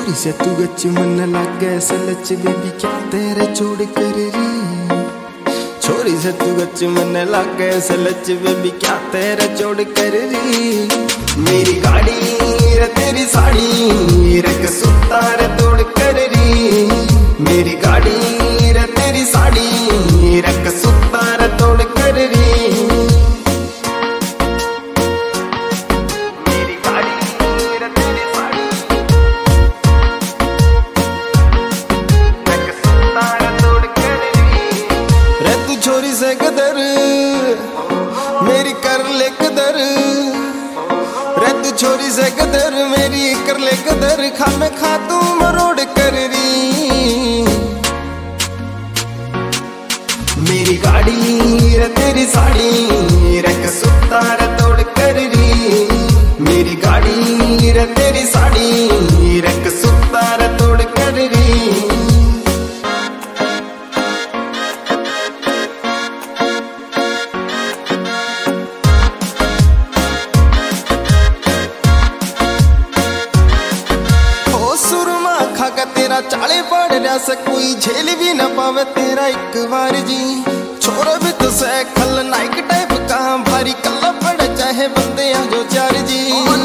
छोरी से तू गच मन लागे सलच बेबी क्या तेरे छोड़ कर री। छोरी से तू गच मन लागे सलच बेबी क्या तेरे छोड़ कर री। मेरी गाड़ी रे तेरी साड़ी रख सुता रे तोड़ कर री। मेरी गाड़ी रे तेरी साड़ी रख सुता रे तोड़ कर री। छोरी से कदर मेरी कर ले कदर रे तू छोरी से कदर मेरी कर ले कदर खा में खा तू मरोड़ कर री। मेरी गाड़ी रे तेरी साड़ी रख सुता रे तोड़ कर री। मेरी गाड़ी रे तेरी साड़ी रख सुता रे तोड़ कर री। तेरा चाले पड़ रहा से कोई झेल भी न पावे तेरा एक बार जी। छोरा भी तो खल नाइक टाइप कहाँ भारी कल्ला पड़ चाहे बंदे आ जो चार जी।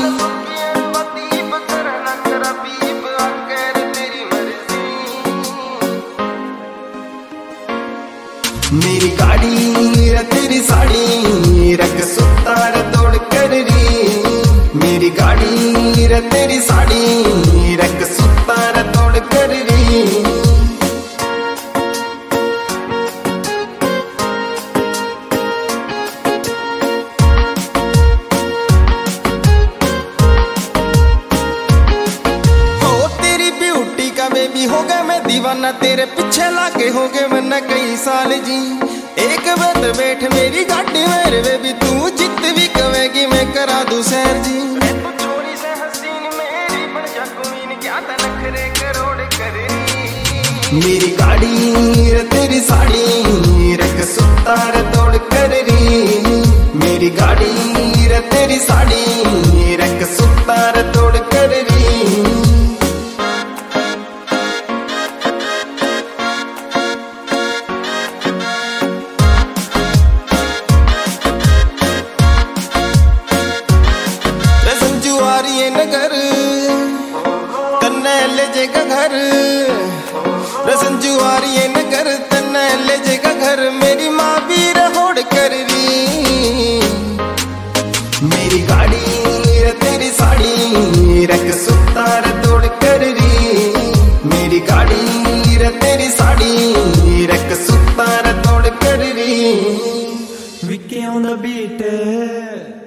मेरी गाड़ी रे तेरी साड़ी रख सुता रे तोड़ कर री। मेरी गाड़ी रे तेरी साड़ी रख सुता रे तोड़ कर री। हो तेरी ब्यूटी का बेबी हो गया मैं दीवाना तेरे पीछे लागे हो गए मैंने कई साल जी। एक बात बैठ मेरी गाड़ी मेरे बेबी तू जित भी कहेगी मैं करा दूं सैर जी। छोरी से हसीन मेरी बन जा कुमीन क्या नखरे करोड़ करे। मेरी गाड़ी रे तेरी साड़ी रख सुता रे तोड़ कर री। मेरी गाड़ी रे तेरी साड़ी रख सुता रे तोड़ कर री। नगर तन्ने ले जेगा घर रसंजू आ रही है नगर तन्ने ले जेगा घर। मेरी माँ भी रहोड़ कर री। मेरी गाड़ी रे तेरी साड़ी रख सुता रे तोड़ कर री। मेरी गाड़ी रे तेरी साड़ी रख सुता रे तोड़ कर री। Vicky on the beat.